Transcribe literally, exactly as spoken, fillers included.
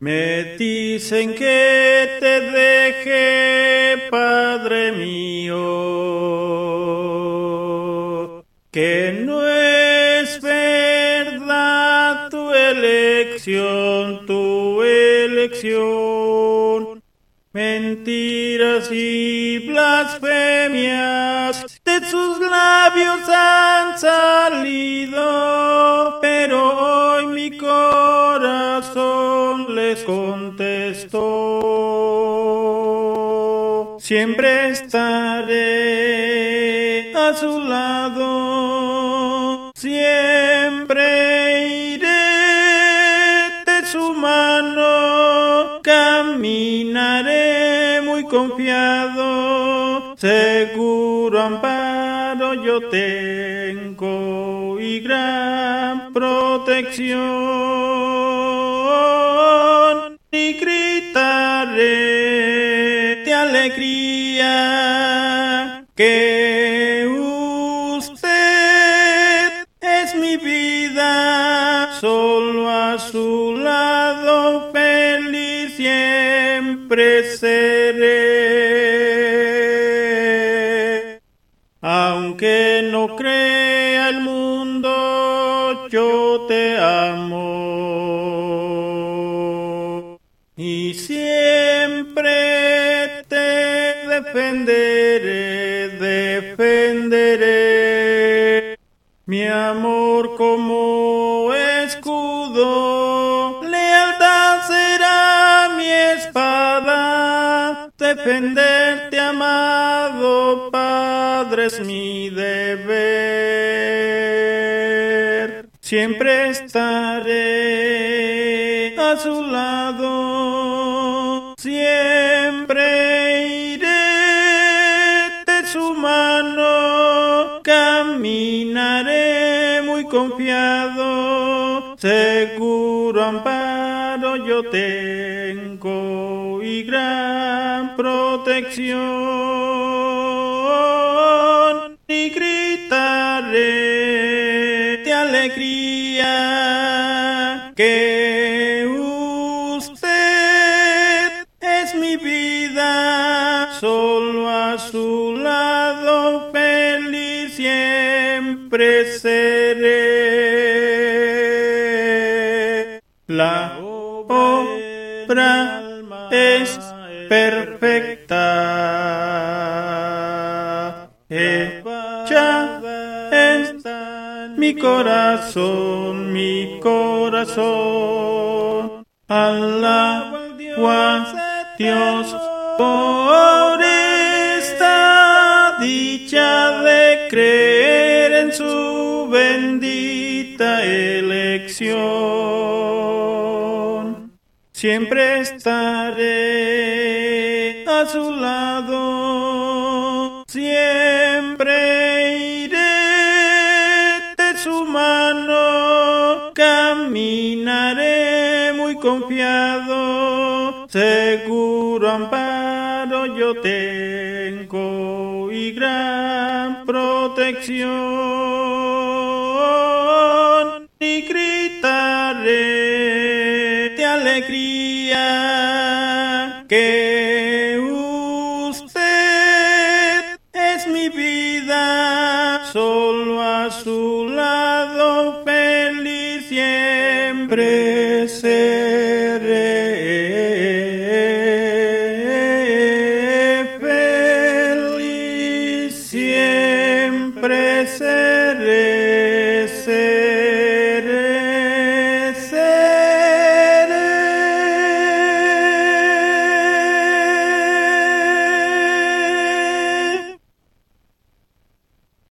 Me dicen que te deje, Padre mío, que no es verdad tu elección, tu elección. Mentiras y blasfemias de sus labios han salido, pero hoy mi corazón les contestó. Siempre estaré a su lado, siempre iré de su mano, caminaré muy confiado, seguro amparo yo tengo y gran protección, y gritaré de alegría que usted es mi vida, solo a su lado feliz siempre seré. Aunque no crea el mundo, yo te amo y siempre te defenderé, defenderé. Mi amor como escudo, lealtad será mi espada. Defenderte, amado Padre, es mi deber. Siempre estaré a su lado, siempre iré de su mano, caminaré muy confiado, seguro amparo yo tengo y gran protección, y gritaré de alegría que usted es mi vida, solo a su lado feliz siempre seré. La obra es perfecta, hecha está mi corazón, mi corazón. Alaba a Dios por esta dicha de creer en su bendita elección. Siempre estaré a su lado, siempre iré de su mano, caminaré muy confiado, seguro amparo yo tengo y gran protección, y gritaré de alegría que usted es mi vida, solo a su lado feliz siempre seré.